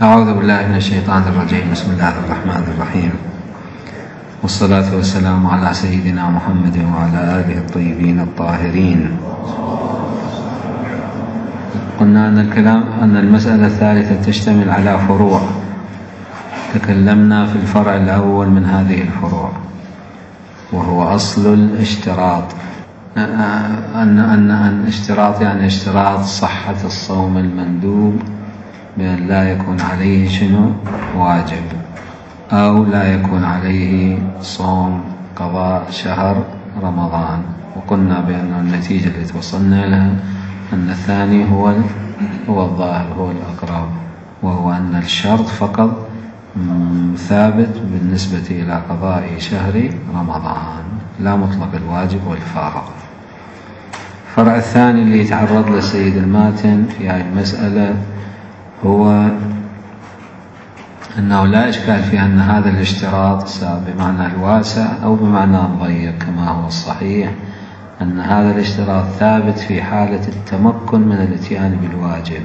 أعوذ بالله من الشيطان الرجيم. بسم الله الرحمن الرحيم، والصلاة والسلام على سيدنا محمد وعلى آله الطيبين الطاهرين. قلنا أن المسألة الثالثة تشتمل على فروع. تكلمنا في الفرع الأول من هذه الفروع وهو أصل الاشتراط، أن اشتراط يعني اشتراط صحة الصوم المندوب بأن لا يكون عليه واجب، أو لا يكون عليه صوم قضاء شهر رمضان. وقلنا بأن النتيجة التي توصلنا لها أن الثاني هو الظاهر، هو الأقرب، وهو أن الشرط فقط ثابت بالنسبة إلى قضاء شهر رمضان، لا مطلق الواجب والفارق. الفرع الثاني اللي يتعرض للسيد الماتن في هذه المسألة هو أنه لا إشكال في أن هذا الاشتراط بمعنى الواسع أو بمعنى الضيق، كما هو الصحيح أن هذا الاشتراط ثابت في حالة التمكن من الاتيان بالواجب.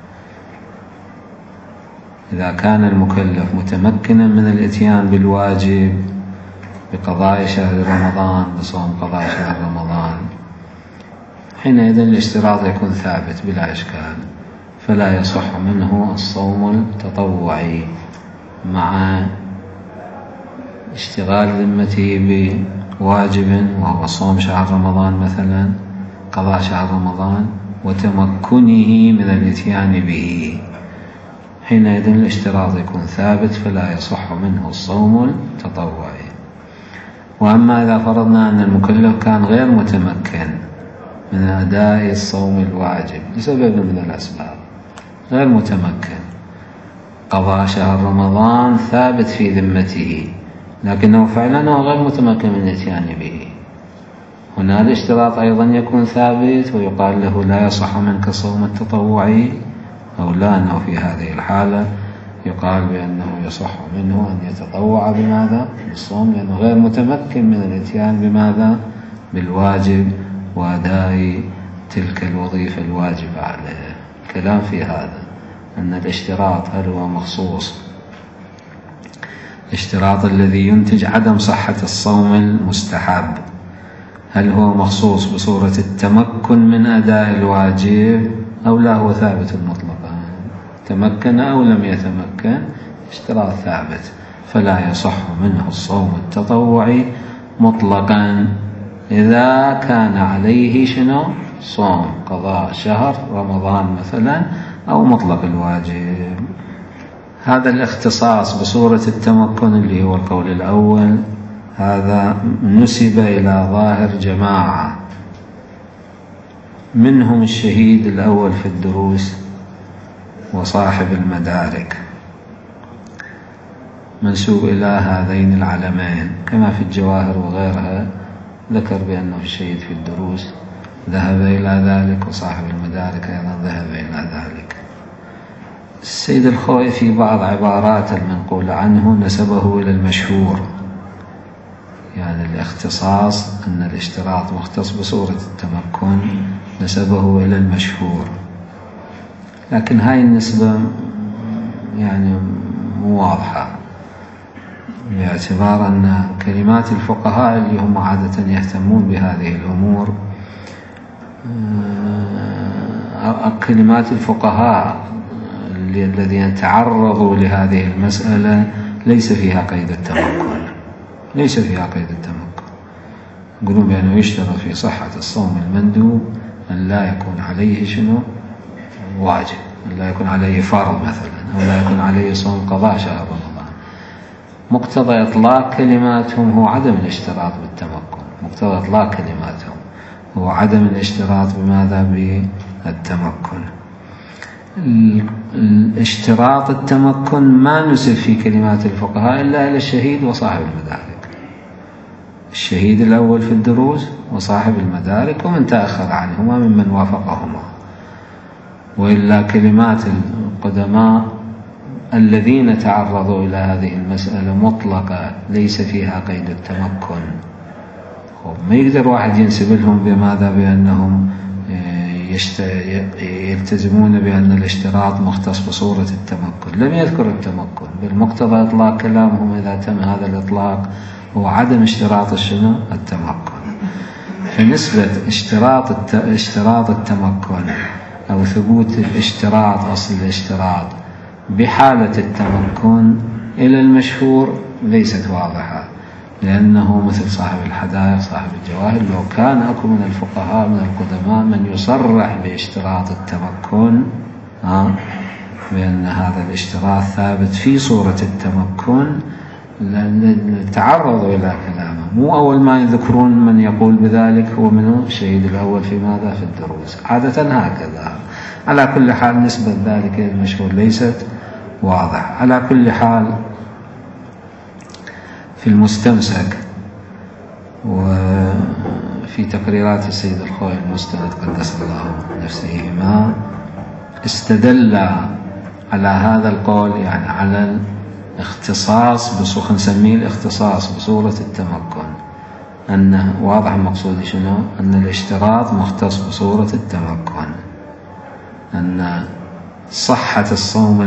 إذا كان المكلف متمكنا من الاتيان بالواجب بقضاء شهر رمضان، بصوم قضاء شهر رمضان، حينئذ الاشتراط يكون ثابت بلا إشكال، فلا يصح منه الصوم التطوعي مع اشتغال ذمته بواجب وهو صوم شهر رمضان مثلا، قضاء شهر رمضان، وتمكنه من الاتيان به. حينئذ الاشتراط يكون ثابت فلا يصح منه الصوم التطوعي. وأما إذا فرضنا أن المكلف كان غير متمكن من أداء الصوم الواجب لسبب من الأسباب، غير متمكن، قضاء شهر رمضان ثابت في ذمته لكنه فعلا غير متمكن من الاتيان به، هنا الاشتراط أيضا يكون ثابت ويقال له لا يصح منك الصوم التطوعي، أو لا، أنه في هذه الحالة يقال بأنه يصح منه أن يتطوع بماذا؟ بالصوم، لأنه غير متمكن من الاتيان بماذا؟ بالواجب وأداء تلك الوظيفة الواجبة عليه. كلام في هذا أن الاشتراط هل هو مخصوص الاشتراط الذي ينتج عدم صحة الصوم المستحب، هل هو مخصوص بصورة التمكن من أداء الواجب أو لا هو ثابت مطلقا؟ تمكن أو لم يتمكن اشتراط ثابت، فلا يصح منه الصوم التطوعي مطلقا إذا كان عليه صوم قضاء شهر رمضان مثلا أو مطلق الواجب. هذا الاختصاص بصورة التمكن اللي هو القول الأول، هذا نسب إلى ظاهر جماعة، منهم الشهيد الأول في الدروس وصاحب المدارك، منسوب إلى هذين العلمين، كما في الجواهر وغيرها ذكر بأنه الشهيد في الدروس ذهب إلى ذلك، وصاحب المدارك أيضا ذهب إلى ذلك. السيد الخوئي في بعض عبارات المنقولة عنه نسبه إلى المشهور، يعني الاختصاص أن الاشتراط مختص بصورة التمكن نسبه إلى المشهور، لكن هاي النسبة يعني مو واضحة، باعتبار أن كلمات الفقهاء اللي هم عادة يهتمون بهذه الأمور، كلمات الفقهاء الذين تعرضوا لهذه المسألة ليس فيها قيد التمكن، ليس فيها قيد التمكن. يقولون بأنه يشترط في صحة الصوم المندوب أن لا يكون عليه واجب، أن لا يكون عليه فرض مثلا، أو لا يكون عليه صوم قضاء شهر رمضان. مقتضى إطلاق كلماتهم هو عدم الاشتراط بالتمكن، مقتضى إطلاق كلماتهم هو عدم الاشتراط بماذا؟ بالتمكن. الاشتراط التمكن ما نسب في كلمات الفقهاء إلا إلى الشهيد وصاحب المدارك، الشهيد الأول في الدروس وصاحب المدارك ومن تأخر عنهما ممن وافقهما، وإلا كلمات القدماء الذين تعرضوا إلى هذه المسألة مطلقة ليس فيها قيد التمكن. ما يقدر واحد ينسب لهم بماذا؟ بأنهم يلتزمون بأن الاشتراط مختص بصورة التمكن. لم يذكر التمكن بالمقتضى إطلاق كلامهم. إذا تم هذا الإطلاق هو عدم اشتراط الشنو؟ التمكن. فنسبة اشتراط التمكن أو ثبوت الاشتراط، أصل الاشتراط بحالة التمكن إلى المشهور ليست واضحة، لأنه مثل صاحب الحدائق صاحب الجواهر لو كان أكو من الفقهاء من القدماء من يصرح باشتراط التمكن بأن هذا الاشتراط ثابت في صورة التمكن تعرضوا إلى كلامه. مو أول ما يذكرون من يقول بذلك هو منه الشهيد الأول في ماذا؟ في الدروس. عادة هكذا. على كل حال نسبة ذلك المشهور ليست واضح. على كل حال في المستمسك وفي تقريرات السيد الخوئي المستند قدس الله نفسه ما استدل على هذا القول، يعني على الاختصاص نسميه الاختصاص بصورة التمكن، أنه واضح المقصود شنو؟ أن الاشتراط مختص بصورة التمكن، أن صحة الصوم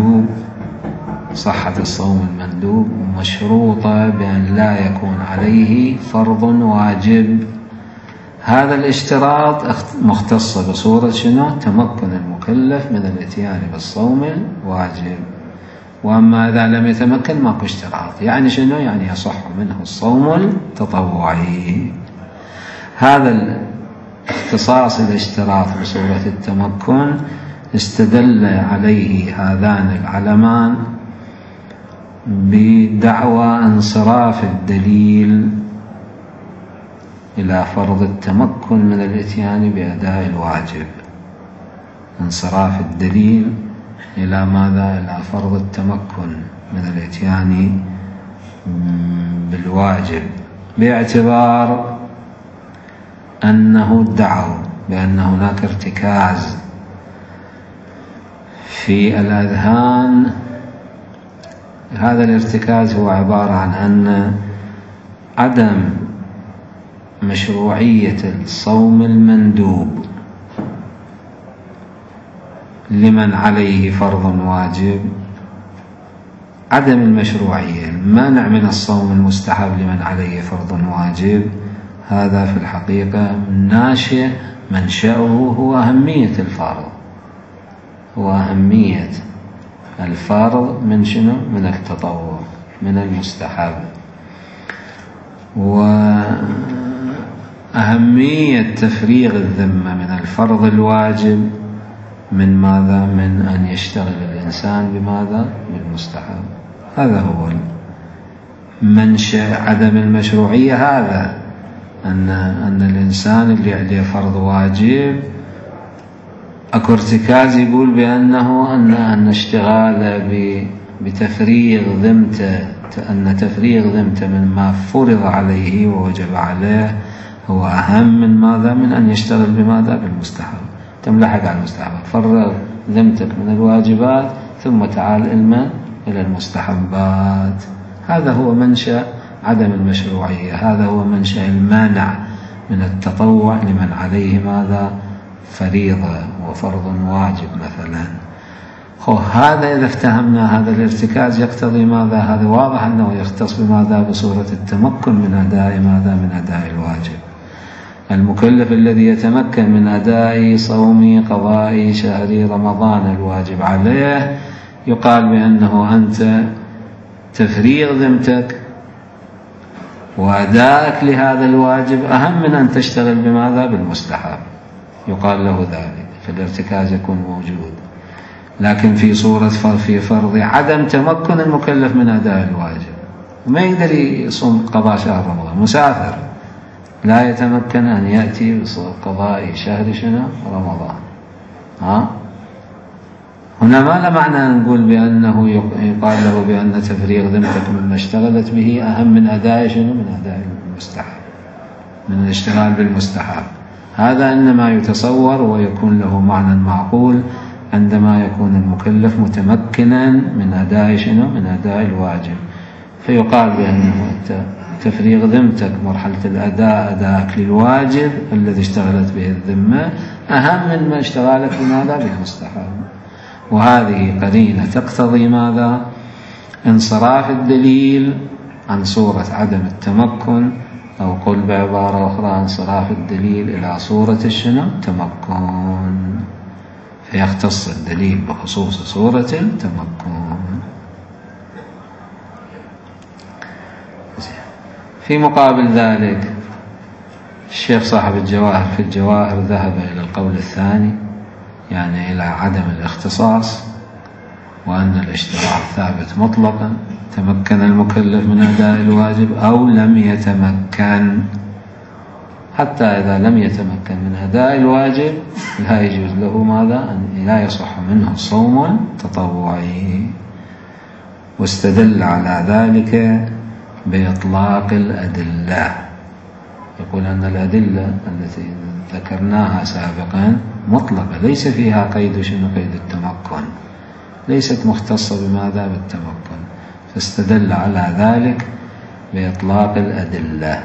المندوب مشروطة بأن لا يكون عليه فرض واجب. هذا الاشتراط مختص بصورة شنو؟ تمكن المكلف من الاتيان بالصوم الواجب. وأما إذا لم يتمكن ماكو اشتراط. يعني شنو؟ يعني يصح منه الصوم التطوعي. هذا اختصاص الاشتراط بصورة التمكن استدل عليه هذان العلمان بدعوى انصراف الدليل إلى فرض التمكن من الاتيان بأداء الواجب. انصراف الدليل إلى ماذا؟ إلى فرض التمكن من الاتيان بالواجب، باعتبار أنه ادعوا بأن هناك ارتكاز في الأذهان. هذا الارتكاز هو عبارة عن أن عدم مشروعية الصوم المندوب لمن عليه فرض واجب، عدم المشروعية، المانع من الصوم المستحب لمن عليه فرض واجب، هذا في الحقيقة ناشئ منشأه هو أهمية الفرض، هو أهمية الفرض من شنو؟ من التطوع، من المستحب. وأهمية تفريغ الذمة من الفرض الواجب من ماذا؟ من أن يشتغل الإنسان بماذا؟ بالمستحب. هذا هو منشأ عدم المشروعية، هذا أن الإنسان اللي عليه فرض واجب أكو ارتكاز يقول بأنه أن اشتغال بتفريغ ذمته، أن تفريغ ذمته من ما فرض عليه ووجب عليه هو أهم من ماذا؟ من أن يشتغل بماذا؟ بالمستحب. تملحق على المستحب، فرغ ذمتك من الواجبات ثم تعال إلى المستحبات. هذا هو منشأ عدم المشروعية، هذا هو منشأ المانع من التطوع لمن عليه ماذا؟ فريضة وفرض واجب مثلا. هذا إذا افتهمنا هذا الارتكاز يقتضي ماذا؟ هذا واضح أنه يختص بماذا؟ بصورة التمكن من أداء ماذا؟ من أداء الواجب. المكلف الذي يتمكن من أداء صوم قضاء شهر رمضان الواجب عليه يقال بأنه أنت تفريغ ذمتك وأداءك لهذا الواجب أهم من أن تشتغل بماذا؟ بالمستحب. يقال له ذلك، فالارتكاز يكون موجود. لكن في صورة في فرض عدم تمكن المكلف من أداء الواجب، وما يقدر يصوم قضاء شهر رمضان، مسافر لا يتمكن أن يأتي بقضاء شهر شنو؟ رمضان. هنا ما لا معنى أن نقول بأنه يقال له بأن تفريغ ذمتك مما اشتغلت به أهم من أداء شنو؟ من أداء المستحب، من الاشتغال بالمستحب. هذا إنما يتصور ويكون له معنى معقول عندما يكون المكلف متمكنا من أداء شنو؟ من أداء الواجب. فيقال بأنه تفريغ ذمتك مرحلة الأداء، أداءك للواجب الذي اشتغلت به الذمة، أهم من ما اشتغالك بماذا؟ بالمستحب. وهذه قرينة تقتضي ماذا؟ انصراف الدليل عن صورة عدم التمكن، أو قل بعبارة أخرى انصراف الدليل إلى صورة الشنو؟ التمكن، فيختص الدليل بخصوص صورة التمكن. في مقابل ذلك الشيخ صاحب الجواهر في الجواهر ذهب إلى القول الثاني، يعني إلى عدم الاختصاص، وأن الاشتراك ثابت مطلقا، تمكن المكلف من أداء الواجب أو لم يتمكن. حتى إذا لم يتمكن من أداء الواجب لا يجوز له ماذا؟ أن لا يصح منه صوم تطوعي. واستدل على ذلك بإطلاق الأدلة، يقول أن الأدلة التي ذكرناها سابقا مطلقة، ليس فيها قيد شنو؟ قيد التمكن، ليست مختصة بماذا؟ بالتمكن. فاستدل على ذلك بإطلاق الأدلة.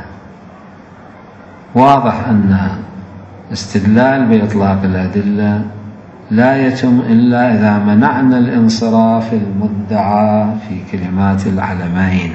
واضح أن استدلال بإطلاق الأدلة لا يتم إلا إذا منعنا الانصراف المدعى في كلمات العلمين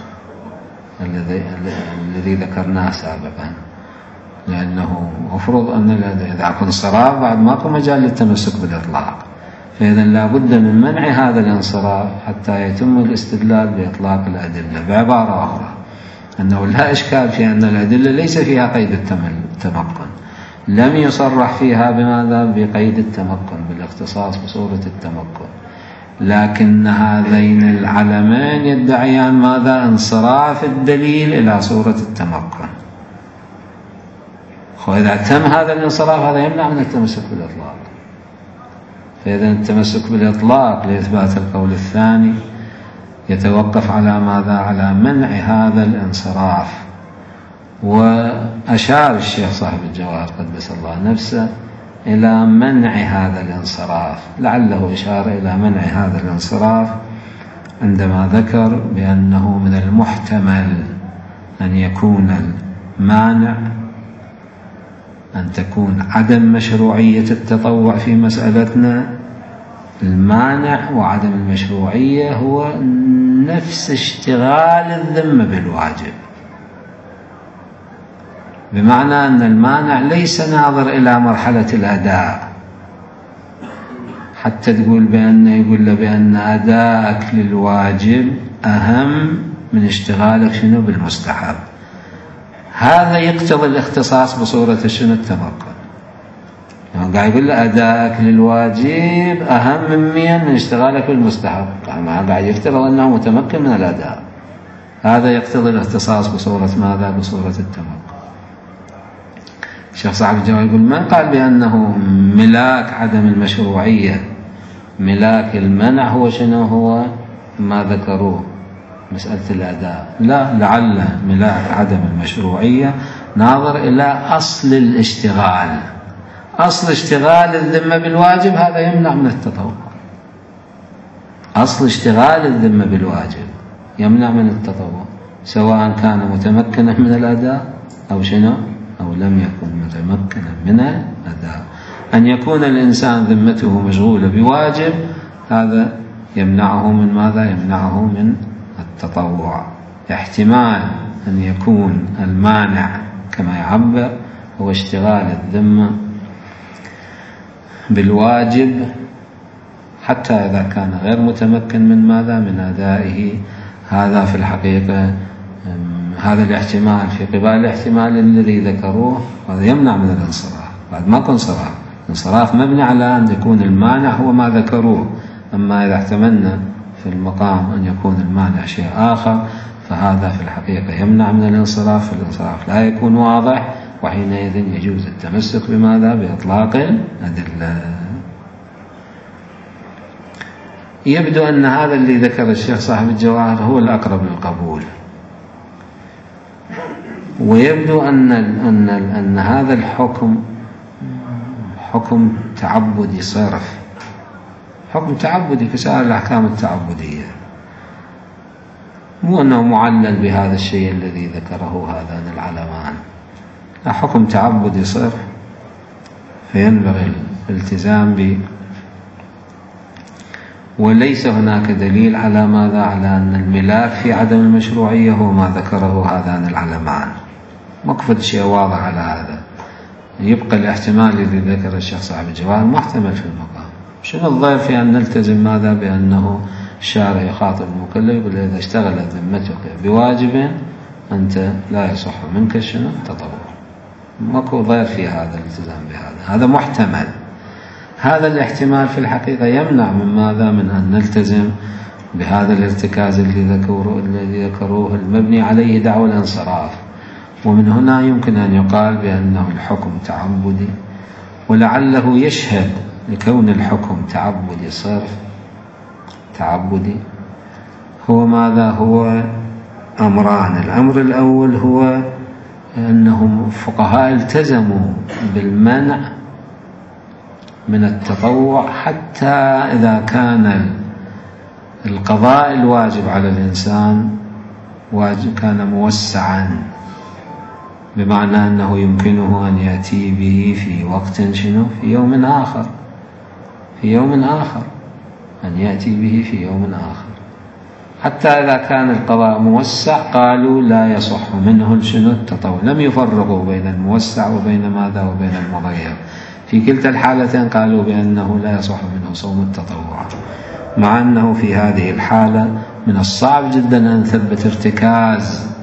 الذي ذكرناه سابقا، لأنه مفروض أن إذا كنت انصراف بعد ماكو مجال للتمسك بالإطلاق، فإذا لا بد من منع هذا الانصراف حتى يتم الاستدلال بإطلاق الأدلة. بعبارة أخرى أنه لا إشكال في أن الأدلة ليس فيها قيد التمكن، لم يصرح فيها بماذا؟ بقيد التمكن، بالاختصاص بصورة التمكن، لكن هذين العلمين يدعيان ماذا؟ انصراف الدليل إلى صورة التمكن. وإذا تم هذا الانصراف هذا يمنع من التمسك بالإطلاق. فإذا التمسك بالإطلاق لإثبات القول الثاني يتوقف على ماذا؟ على منع هذا الانصراف. وأشار الشيخ صاحب الجواهر قدس الله نفسه إلى منع هذا الانصراف، لعله إشار إلى منع هذا الانصراف عندما ذكر بأنه من المحتمل أن يكون المانع أن تكون عدم مشروعية التطوع في مسألتنا. المانع وعدم المشروعية هو نفس اشتغال الذمة بالواجب، بمعنى أن المانع ليس ناظر إلى مرحلة الأداء حتى تقول بأن أداءك للواجب أهم من اشتغالك شنو؟ بالمستحب. هذا يقتضي الاختصاص بصورة شنو؟ التمكن. يعني قاعد يقول له أداءك للواجب أهم من اشتغالك بالمستحب، يعني قاعد يفترض أنه متمكن من الأداء. هذا يقتضي الاختصاص بصورة ماذا؟ بصورة التمكن. الشيخ صاحب الجواب يقول من قال بأنه ملاك عدم المشروعية ملاك المنع هو شنو؟ هو ما ذكروه مسألة الأداء. لا، لعل ملاك عدم المشروعية ناظر إلى أصل الاشتغال، أصل اشتغال الذمة بالواجب هذا يمنع من التطوع. أصل اشتغال الذمة بالواجب يمنع من التطوع، سواء كان متمكنا من الأداء أو شنو؟ أو لم يكن متمكنا من الأداء. أن يكون الإنسان ذمته مشغولة بواجب هذا يمنعه من ماذا؟ يمنعه من التطوع. احتمال أن يكون المانع كما يعبر هو اشتغال الذمة بالواجب حتى إذا كان غير متمكن من ماذا؟ من أدائه. هذا في الحقيقة هذا الاحتمال في قبال الاحتمال الذي ذكروه هذا يمنع من الانصراف. بعد ما كان انصراف، الانصراف مبني على أن يكون المانع هو ما ذكروه. أما إذا احتملنا في المقام أن يكون المانع شيء آخر فهذا في الحقيقة يمنع من الانصراف، فالانصراف لا يكون واضح، وحينئذ يجوز التمسك بماذا؟ بإطلاق الأدلة. يبدو أن هذا اللي ذكر الشيخ صاحب الجواهر هو الأقرب للقبول، ويبدو أن هذا الحكم حكم تعبدي صرف، حكم تعبدي كسائر الأحكام التعبدية، مو أنه معلل بهذا الشيء الذي ذكره هذان العلمان، لا، حكم تعبدي صرف. فينبغي الالتزام به. وليس هناك دليل على ماذا؟ على أن الملاك في عدم المشروعية هو ما ذكره هذان العلمان. مكفر شيء واضح على هذا. يبقى الاحتمال الذي ذكر الشيخ صاحب الجواهر محتمل في المقام. شنو الضير في أن نلتزم ماذا؟ بأنه الشارع يخاطب المكلف يقول إذا اشتغلت ذمتك بواجب أنت لا يصح منك شنو؟ تطوع. ماكو ضير في هذا الالتزام بهذا، هذا محتمل. هذا الاحتمال في الحقيقة يمنع من ماذا؟ من أن نلتزم بهذا الارتكاز الذي ذكروه المبني عليه دعوى الانصراف. ومن هنا يمكن أن يقال بأنه الحكم تعبدي، ولعله يشهد لكون الحكم تعبدي صرف تعبدي هو ماذا؟ هو أمران. الأمر الأول هو أنهم فقهاء التزموا بالمنع من التطوع حتى إذا كان القضاء الواجب على الإنسان واجب كان موسعا، بمعنى أنه يمكنه أن يأتي به في وقت شنو؟ في يوم آخر، في يوم آخر، أن يأتي به في يوم آخر. حتى إذا كان القضاء موسع قالوا لا يصح منه شنو؟ التطوع. لم يفرقوا بين الموسع وبين ماذا؟ وبين المضيق. في كلتا الحالتين قالوا بأنه لا يصح منه صوم التطوع، مع أنه في هذه الحالة من الصعب جدا أن نثبت ارتكاز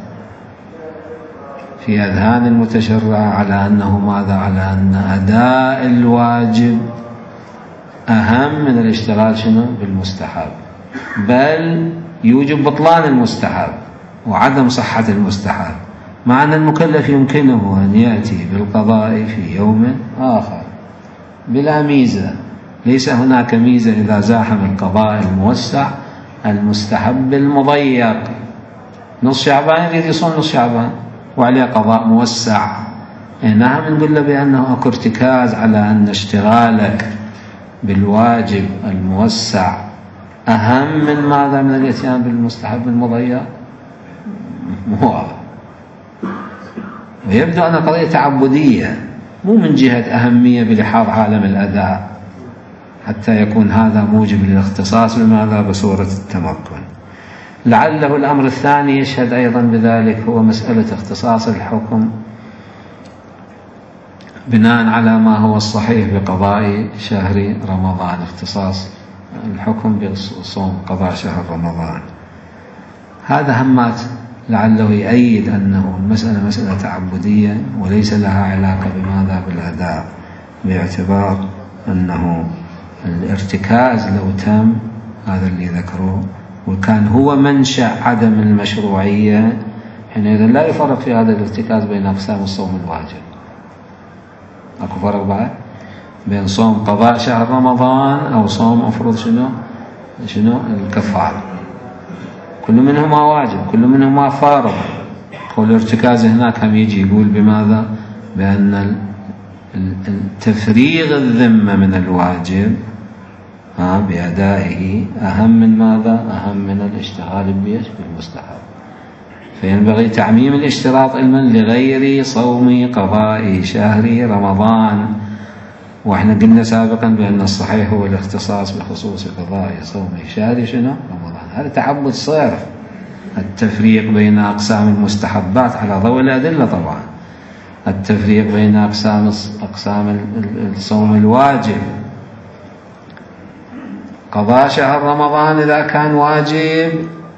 في أذهان المتشرع على أنه ماذا؟ على أن أداء الواجب أهم من الاشتغال شنو؟ بالمستحب، بل يوجب بطلان المستحب وعدم صحة المستحب، مع أن المكلف يمكنه أن يأتي بالقضاء في يوم آخر بلا ميزة. ليس هناك ميزة إذا زاحم القضاء الموسع المستحب المضيق. نص شعبان يريد يصوم نص شعبان وعليه قضاء موسع، نعم نقول له بأنه أكو ارتكاز على أن اشتغالك بالواجب الموسع أهم من ماذا؟ من الاتيان بالمستحب المضيق. مو واضح. ويبدو أن قضية تعبدية مو من جهة أهمية بلحاظ عالم الأداء حتى يكون هذا موجب للاختصاص بماذا؟ بصورة التمكن. لعله الأمر الثاني يشهد أيضا بذلك هو مسألة اختصاص الحكم بناء على ما هو الصحيح بقضاء شهر رمضان، اختصاص الحكم بصوم قضاء شهر رمضان. هذا همات لعله يؤيد أنه المسألة مسألة تعبدية وليس لها علاقة بماذا؟ بالأداء، باعتبار أنه الارتكاز لو تم هذا اللي ذكروه وكان هو منشأ عدم المشروعية حينئذ لا يفرق في هذا الارتكاز بين أقسام الصوم الواجب. أكو فرق بعد بين صوم قضاء شهر رمضان أو صوم أفرض شنو الكفارة. كل منهما واجب، كل منهما فارض. والارتكاز هناك هم يجي يقول بماذا؟ بأن تفريغ الذمة من الواجب بأدائه أهم من ماذا؟ أهم من الاشتغال بالمستحب. فينبغي تعميم الاشتراط علما لغير صوم قضاء شهر رمضان. وإحنا قلنا سابقا بأن الصحيح هو الاختصاص بخصوص قضاء صوم شهر شنو؟ رمضان. هذا تعبد صرف، التفريق بين أقسام المستحبات على ضوء الأدلة طبعا، التفريق بين أقسام الصوم الواجب. قضاء شهر رمضان إذا كان واجب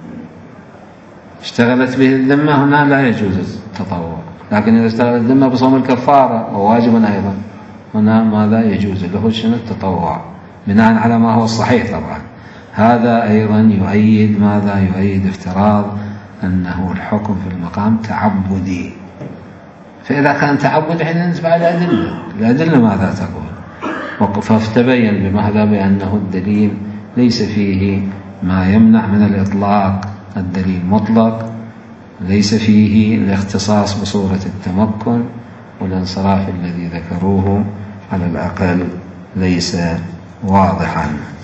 اشتغلت به الذمة هنا لا يجوز التطوع، لكن إذا اشتغلت الذمة بصوم الكفارة وواجب أيضا هنا ماذا؟ يجوز له شنو؟ التطوع بناء على ما هو الصحيح طبعا. هذا أيضا يؤيد ماذا؟ يؤيد افتراض أنه الحكم في المقام تعبدي. فإذا كان تعبد حين نتبع الأدلة ماذا تقول؟ فتبين بماذا؟ بأنه الدليل ليس فيه ما يمنع من الإطلاق، الدليل مطلق، ليس فيه الاختصاص بصورة التمكن، والانصراف الذي ذكروه على الأقل ليس واضحا.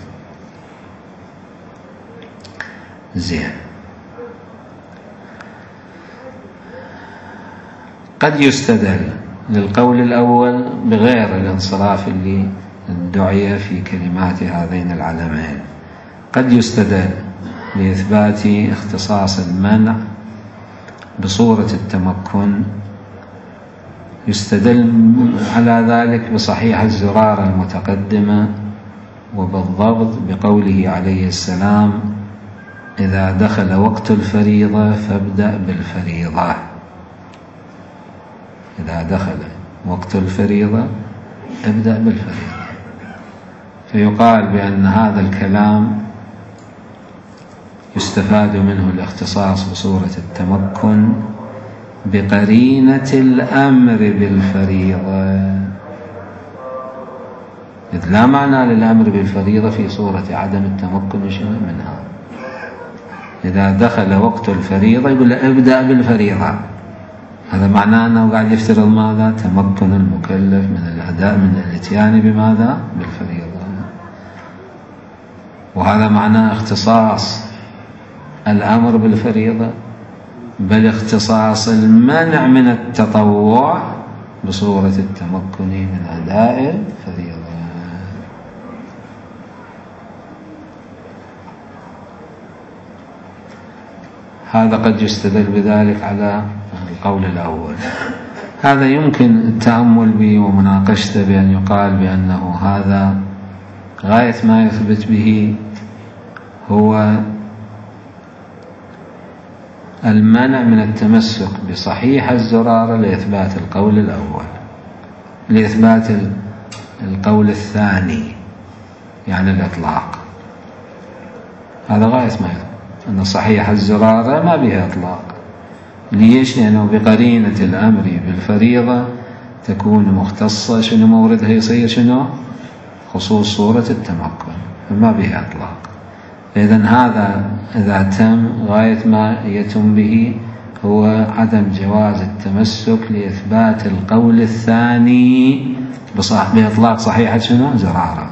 زين. قد يستدل للقول الأول بغير الانصراف اللي ادعي في كلمات هذين العلمين. قد يستدل لإثبات اختصاص المنع بصورة التمكن، يستدل على ذلك بصحيح الزرارة المتقدمة، وبالضبط بقوله عليه السلام: إذا دخل وقت الفريضة فابدأ بالفريضة. إذا دخل وقت الفريضة ابدأ بالفريضة. فيقال بأن هذا الكلام يستفاد منه الاختصاص بصورة التمكن بقرينة الأمر بالفريضة، إذ لا معنى للأمر بالفريضة في صورة عدم التمكن منها. إذا دخل وقت الفريضة يقول له ابدأ بالفريضة، هذا معناه أنه قاعد يفترض ماذا؟ تمكن المكلف من الأداء، من الاتيان بماذا؟ بالفريضة. وهذا معناه اختصاص الأمر بالفريضة، بل اختصاص المنع من التطوع بصورة التمكن من أداء الفريضة. هذا قد يستدل بذلك على القول الأول. هذا يمكن التأمل به ومناقشته بأن يقال بأنه هذا غاية ما يثبت به هو المنع من التمسك بصحيح الزرارة لإثبات القول الأول، لإثبات القول الثاني يعني الإطلاق. هذا غاية ما يثبت أن صحيح الزرارة ما بها إطلاق. ليش؟ لأنه بقرينة الأمر بالفريضة تكون مختصة، شنو موردها يصير؟ شنو؟ خصوص صورة التمكن، فما بها إطلاق. إذن هذا إذا تم غاية ما يتم به هو عدم جواز التمسك لإثبات القول الثاني بإطلاق صحيحة شنو؟ زرارة،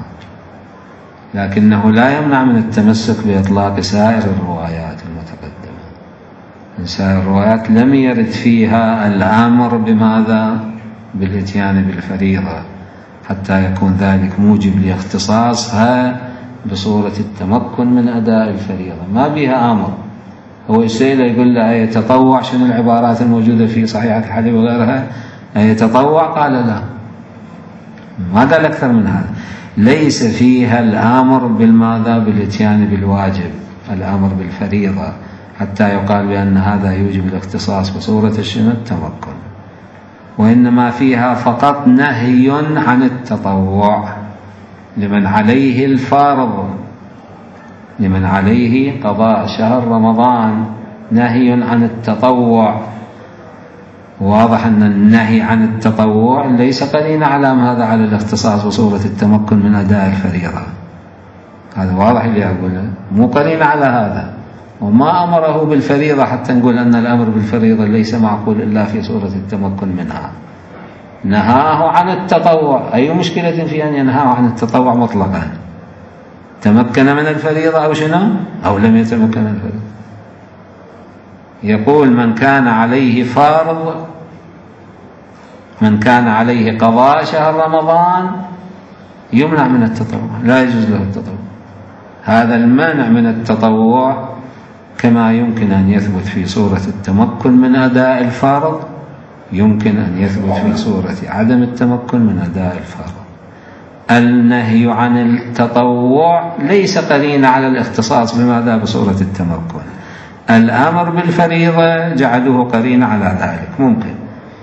لكنه لا يمنع من التمسك بإطلاق سائر الروايات المتقدمة. سائر الروايات لم يرد فيها الأمر بماذا؟ بالإتيان بالفريضة، حتى يكون ذلك موجب لاختصاصها بصورة التمكن من أداء الفريضة. ما بها أمر. هو يسأله يقول له أيتطوع؟ شنو العبارات الموجودة في صحيحة الحديث وغيرها؟ أيتطوع؟ قال لا، ما قال أكثر من هذا. ليس فيها الأمر بالماذا؟ بالإتيان بالواجب، الأمر بالفريضة، حتى يقال بأن هذا يوجب الاختصاص بصورة شنو؟ التمكن. وإنما فيها فقط نهي عن التطوع لمن عليه الفرض، لمن عليه قضاء شهر رمضان، نهي عن التطوع. واضح أن النهي عن التطوع ليس قرينة على هذا، على الاختصاص بصورة التمكن من أداء الفريضة. هذا واضح اللي أقوله، مو قرينة على هذا. وما أمره بالفريضة حتى نقول أن الأمر بالفريضة ليس معقول إلا في صورة التمكن منها. نهاه عن التطوع، أي مشكلة في أن ينهاه عن التطوع مطلقا؟ تمكن من الفريضة أو شنو؟ أو لم يتمكن من الفريضة. يقول من كان عليه فرض، من كان عليه قضاء شهر رمضان يمنع من التطوع، لا يجوز له التطوع. هذا المنع من التطوع كما يمكن أن يثبت في صورة التمكن من أداء الفرض، يمكن أن يثبت في صورة عدم التمكن من أداء الفرض. النهي عن التطوع ليس قرينة على الاختصاص بماذا؟ بصورة التمكن. الأمر بالفريضة جعلوه قرينة على ذلك، ممكن.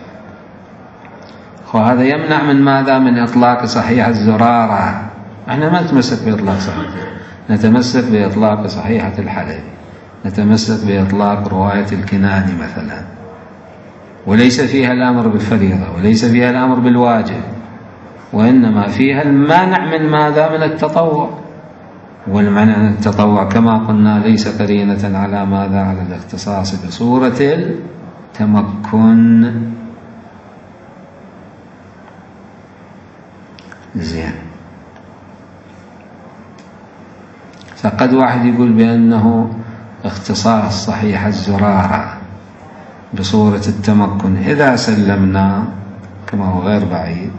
وهذا يمنع من ماذا؟ من إطلاق صحيح الزرارة. احنا ما نتمسك بإطلاق صحيح، نتمسك بإطلاق صحيحة الحلبي، نتمسك بإطلاق رواية الكناني مثلا، وليس فيها الأمر بالفريضة، وليس فيها الأمر بالواجب، وإنما فيها المانع من ماذا؟ من التطوع. والمنع من التطوع كما قلنا ليس قرينة على ماذا؟ على الاختصاص بصورة التمكن. زين. فقد واحد يقول بأنه اختصاص صحيح الزرارة بصورة التمكن إذا سلمنا كما هو غير بعيد،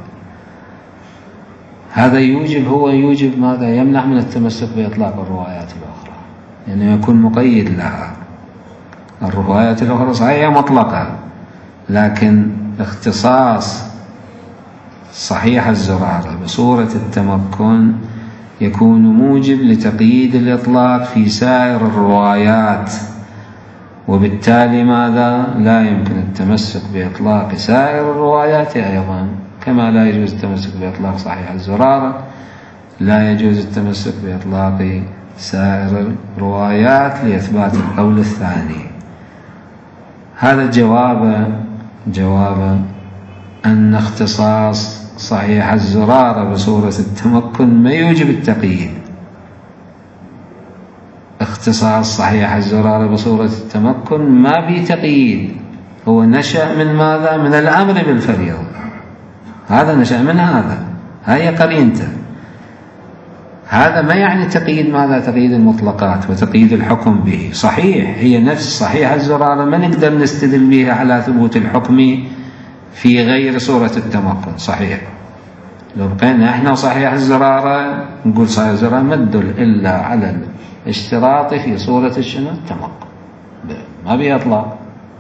هذا يوجب ماذا؟ يمنع من التمسك بإطلاق الروايات الأخرى، يعني يكون مقيد لها. الروايات الأخرى صحيحة مطلقة، لكن اختصاص صحيح الزرارة بصورة التمكن يكون موجب لتقييد الإطلاق في سائر الروايات، وبالتالي ماذا؟ لا يمكن التمسك بإطلاق سائر الروايات أيضا، كما لا يجوز التمسك بإطلاق صحيح الزرارة، لا يجوز التمسك بإطلاق سائر الروايات لإثبات القول الثاني. هذا جواب أن اختصاص صحيح الزرارة بصورة التمكن ما يوجب التقييد. اختصاص صحيح الزرارة بصورة التمكن ما به تقييد، هو نشأ من ماذا؟ من الأمر بالفريضة، هذا نشأ من هي قرينته. هذا ما يعني تقييد ماذا؟ تقييد المطلقات وتقييد الحكم به. صحيح هي نفس صحيح الزرارة ما نقدر نستدل بها على ثبوت الحكم في غير صورة التمكن، صحيح. لو بقينا احنا صحيح الزرارة نقول صحيح الزرارة ما تدل إلا على الاشتراط في صورة التمكن، ما بها إطلاق،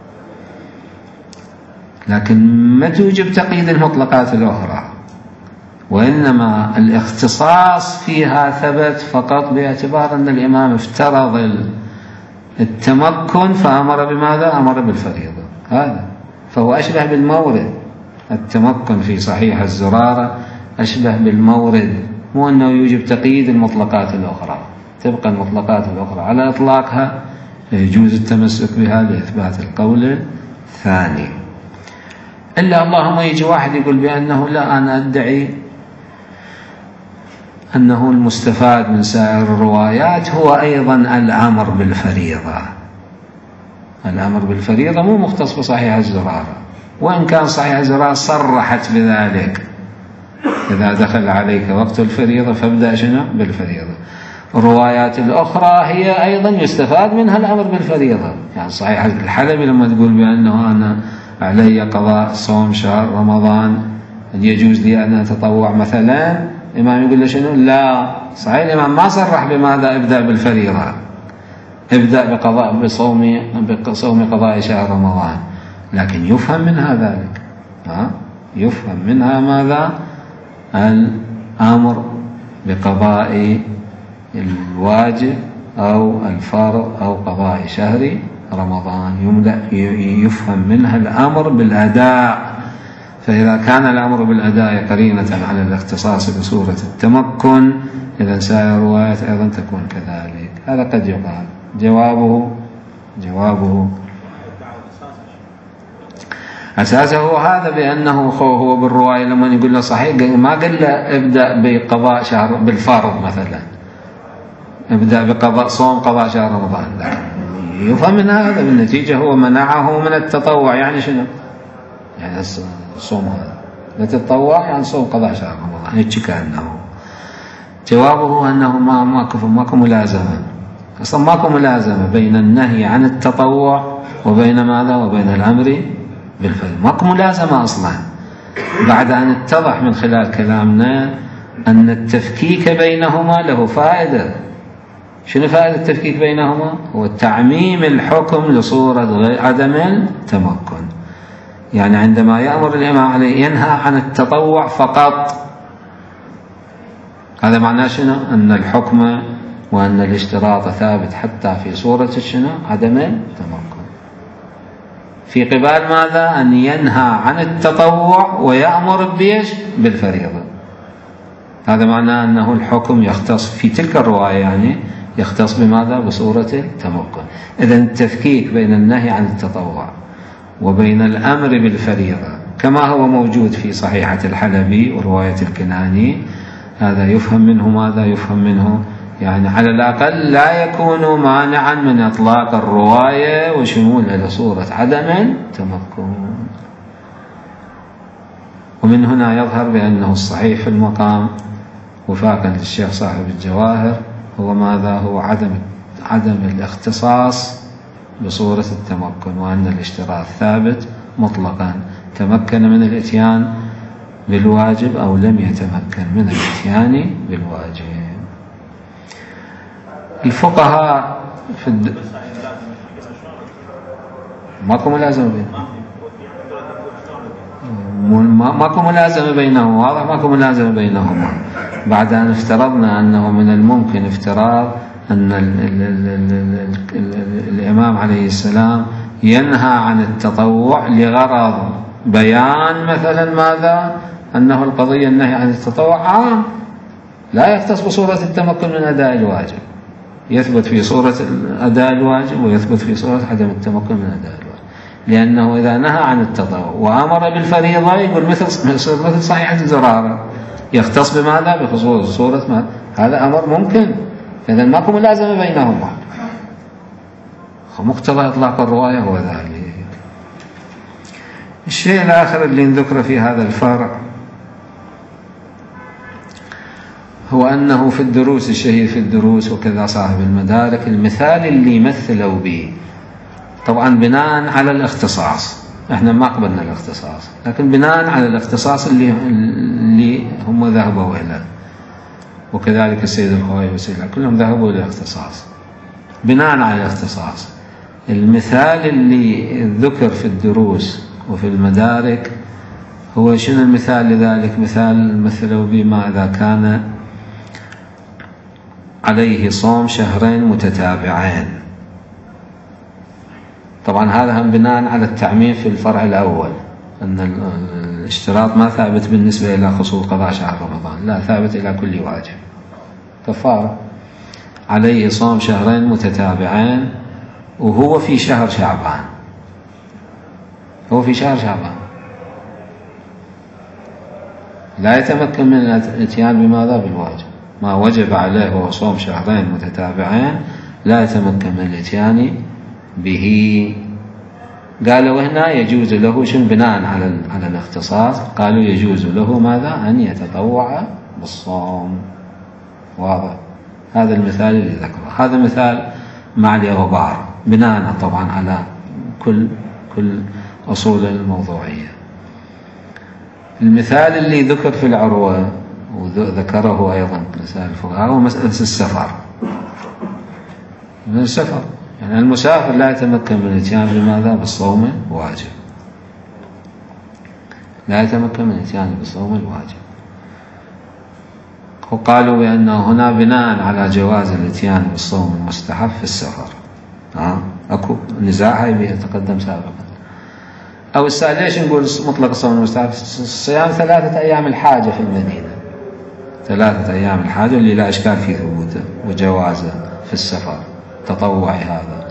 لكن ما توجب تقييد المطلقات الأخرى، وإنما الاختصاص فيها ثبت فقط باعتبار أن الإمام افترض التمكن فأمر بماذا؟ أمر بالفريضة. هذا فهو أشبه بالمورد. التمكن في صحيح الزرارة أشبه بالمورد، مو أنه يوجب تقييد المطلقات الأخرى، تبقى المطلقات الأخرى على إطلاقها، يجوز التمسك بها لإثبات القول الثاني. إلا اللهم يجي واحد يقول بأنه لا، أنا أدعي أنه المستفاد من سائر الروايات هو أيضا الأمر بالفريضة. الأمر بالفريضة مو مختص بصحيح الزرارة، وإن كان صحيح الزرارة صرحت بذلك، إذا دخل عليك وقت الفريضة فابدأ شنو؟ بالفريضة. الروايات الأخرى هي أيضا يستفاد منها الأمر بالفريضة، يعني صحيح الحلبي لما تقول بأنه أنا علي قضاء صوم شهر رمضان، يجوز لي أن أتطوع مثلا، الإمام يقول له شنو؟ لا، صحيح الإمام ما صرح بماذا؟ ابدأ بالفريضة، ابدأ بصوم قضاء شهر رمضان، لكن يفهم منها ذلك، يفهم منها ماذا؟ الأمر بقضاء الواجب أو الفرض أو قضاء شهر رمضان، يفهم منها الأمر بالأداء. فإذا كان الأمر بالأداء قرينة على الاختصاص بصورة التمكن، إذا سائر الروايات أيضا تكون كذلك. هذا قد يقال. جوابه أساسه هذا، بأنه هو بالرواية لما يقول له صحيح ما قال له ابدأ بقضاء شهر بالفرض مثلا، ابدأ بقضاء صوم قضاء شهر رمضان، لا، يفهم من هذا بالنتيجة هو منعه من التطوع. يعني شنو؟ يعني الصوم هذا لا تتطوع، يعني صوم قضاء شهر رمضان، هيك كأنه. جوابه أنه ماكو ملازمة، أصلا ماكو ملازمة بين النهي عن التطوع وبين ماذا؟ وبين الأمر بالفعل، ماكو ملازمة أصلا، بعد أن اتضح من خلال كلامنا أن التفكيك بينهما له فائدة. شنو فائدة التفكيك بينهما؟ هو تعميم الحكم لصورة عدم التمكن. يعني عندما يأمر الإمام عليه ينهى عن التطوع فقط، هذا معناه شنو؟ أن الحكم وأن الاشتراط ثابت حتى في صورة شنو؟ عدم التمكن. في قبال ماذا؟ أن ينهى عن التطوع ويأمر بيش؟ بالفريضة. هذا معناه أنه الحكم يختص في تلك الرواية، يعني يختص بماذا؟ بصورة التمكن. إذن التفكيك بين النهي عن التطوع وبين الأمر بالفريضة كما هو موجود في صحيحة الحلبي ورواية الكناني، هذا يفهم منه ماذا؟ يفهم منه يعني على الأقل لا يكون مانعا من إطلاق الرواية وشمولها لصورة عدم تمكن. ومن هنا يظهر بأنه الصحيح في المقام وفاقا للشيخ صاحب الجواهر هو ماذا؟ هو عدم الاختصاص بصورة التمكن، وأن الاشتراط ثابت مطلقا، تمكن من الإتيان بالواجب أو لم يتمكن من الإتيان بالواجب. الفقهاء في ماكو ملازمة بينهم، ماكو ملازمة بينهما، واضح ماكو ملازمة بينهما. بعد أن افترضنا أنه من الممكن افتراض أن الإمام عليه السلام ينهى عن التطوع لغرض بيان مثلا ماذا؟ أنه القضية النهي عن التطوع عام لا يختص بصورة التمكن من أداء الواجب، يثبت في صورة أداء الواجب ويثبت في صورة عدم التمكن من أداء الواجب. لأنه إذا نهى عن التطوع وأمر بالفريضة يقول مثل صحيحة الزرارة، يختص بماذا؟ بخصوص صورة ماذا؟ هذا أمر ممكن، إذن ماكو ملازمة بينهما. مقتضى إطلاق الرواية هو ذلك. الشيء الآخر اللي نذكره في هذا الفرع هو أنه في الدروس، الشهير في الدروس وكذا صاحب المدارك، المثال اللي يمثلوا به طبعا بناء على الاختصاص، احنا ما قبلنا الاختصاص، لكن بناء على الاختصاص اللي هم ذهبوا إليه، وكذلك السيد الخوئي والسيد كلهم ذهبوا إلى الاختصاص. بناء على الاختصاص المثال اللي ذكر في الدروس وفي المدارك هو شنو المثال لذلك؟ مثال مثلوا بما إذا كان عليه صوم شهرين متتابعين. طبعا هذا هم بناء على التعميم في الفرع الأول، أن الاشتراط ما ثابت بالنسبة إلى خصوص قضاء شهر رمضان، لا، ثابت إلى كل واجب كفارة. عليه صوم شهرين متتابعين وهو في شهر شعبان، هو في شهر شعبان لا يتمكن من الاتيان بماذا؟ بالواجب. ما وجب عليه هو صوم شهرين متتابعين، لا يتمكن من الاتيان به. قالوا هنا يجوز له شن بناء على الاختصاص، قالوا يجوز له ماذا؟ أن يتطوع بالصوم. واضح؟ هذا المثال اللي ذكره، هذا مثال مع الغبار بناء طبعا على كل أصول الموضوعية. المثال اللي ذكر في العروة وذكره أيضا مسائل الفقهاء هو مسألة السفر. من السفر يعني المسافر لا يتمكن من الاتيان بماذا؟ بالصوم واجب، لا يتمكن من الاتيان بالصوم الواجب. وقالوا بأنه هنا بناء على جواز الاتيان بالصوم المستحب في السفر. أكو نزاع هاي يتقدم سابقا. أو السؤال ليش نقول مطلق الصوم المستحب؟ الصيام 3 أيام الحاجة في المدينة، 3 أيام الحاجة اللي لا إشكال في ثبوته وجوازه في السفر تطوعي هذا.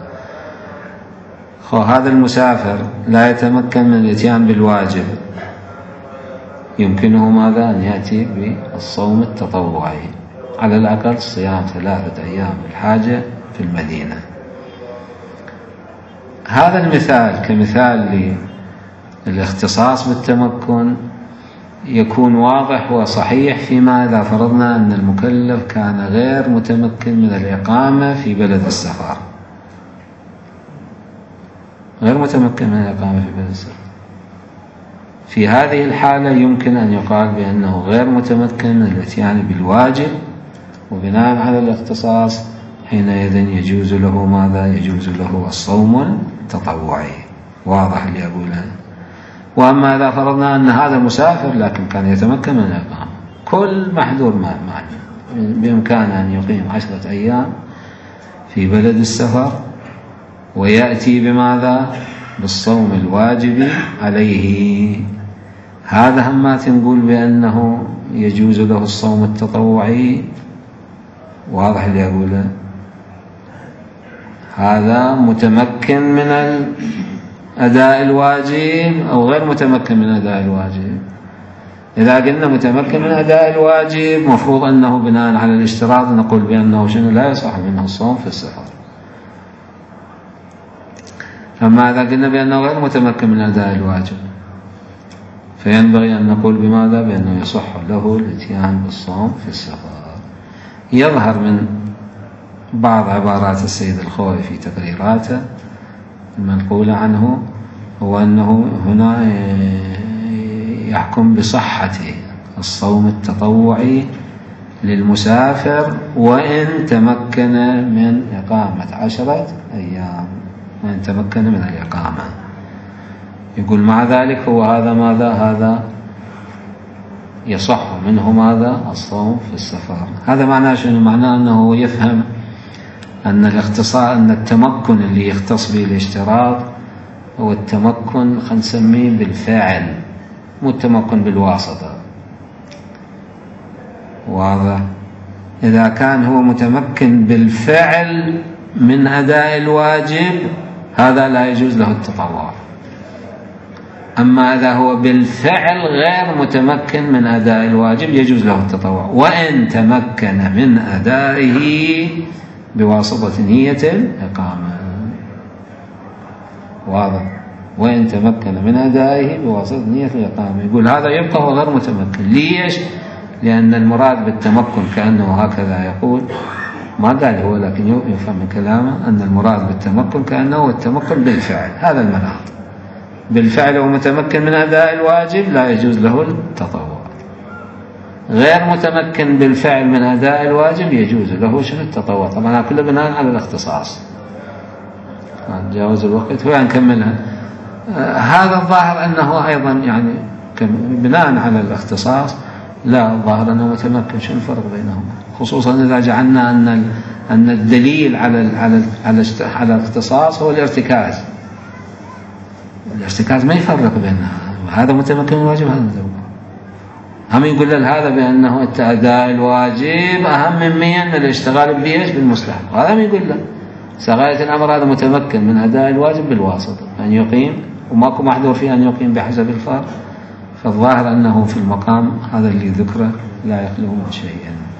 هذا المسافر لا يتمكن من الاتيان بالواجب، يمكنه ماذا؟ أن يأتي بالصوم التطوعي، على الأقل صيام 3 أيام الحاجة في المدينة. هذا المثال كمثال للاختصاص بالتمكن يكون واضح وصحيح فيما إذا فرضنا أن المكلف كان غير متمكن من الإقامة في بلد السفر، غير متمكن من الإقامة في بلد السفر. في هذه الحالة يمكن أن يقال بأنه غير متمكن من الاتيان بالواجب، وبناء على الاختصاص حينئذ يجوز له ماذا؟ يجوز له الصوم التطوعي. واضح اللي أقوله؟ وأما إذا فرضنا أن هذا مسافر لكن كان يتمكن من الإقامة، كل محذور معنى بإمكانه أن يقيم 10 أيام في بلد السفر ويأتي بماذا؟ بالصوم الواجب عليه. هذا هم تنقول بأنه يجوز له الصوم التطوعي. واضح اللي أقوله؟ هذا متمكن من أداء الواجب أو غير متمكن من أداء الواجب؟ إذا قلنا متمكن من أداء الواجب مفروض أنه بناء على الاشتراط نقول بأنه شنو؟ لا يصح منه الصوم في السفر. أما إذا قلنا بأنه غير متمكن من أداء الواجب فينبغي أن نقول بماذا؟ بأنه يصح له الاتيان بالصوم في السفر. يظهر من بعض عبارات السيد الخوئي في يحكم بصحة الصوم التطوعي للمسافر وإن تمكن من إقامة 10 أيام، وإن تمكن من الإقامة. يقول مع ذلك هو هذا ماذا؟ هذا يصح منه ماذا؟ الصوم في السفر. هذا معناه شنو؟ معناه أنه يفهم أن الاختصاص، أن التمكن اللي يختص به الاشتراط هو التمكن خلينا نسميه بالفعل، مو التمكن بالواسطة. واضح؟ إذا كان هو متمكن بالفعل من أداء الواجب هذا لا يجوز له التطوع. أما إذا هو بالفعل غير متمكن من أداء الواجب يجوز له التطوع، وإن تمكن من أدائه بواسطة نية الإقامة. واضح؟ وإن تمكن من أدائه بواسطة نية الإقامة. يقول هذا يبقى هو غير متمكن. ليش؟ لأن المراد بالتمكن كأنه هكذا يقول، ما قال هو لكن يفهم من كلامه أن المراد بالتمكن كأنه التمكن بالفعل. هذا المناط بالفعل ومتمكن من أداء الواجب لا يجوز له التطوع. غير متمكن بالفعل من أداء الواجب يجوز له شنو؟ التطوع. طبعا كله بناء على الاختصاص. جاوز الوقت وين نكملها. هذا الظاهر أنه أيضا يعني بناء على الاختصاص، لا الظاهر أنه متمكن. شو الفرق بينهما؟ خصوصا إذا جعلنا أن الدليل على الاختصاص هو الارتكاز. الارتكاز ما يفرق بينها، هذا متمكن من الواجب هذا متمكن. هم يقول له هذا بأنه أداء الواجب أهم من الاشتغال بيش بالمستحب. هذا ما يقول له سغاية الأمر هذا متمكن من أداء الواجب بالواسطة، أن يقيم وماكو محذور فيه أن يقيم بحسب الفرق. فالظاهر أنه في المقام هذا اللي ذكره لا يخلو من شيء.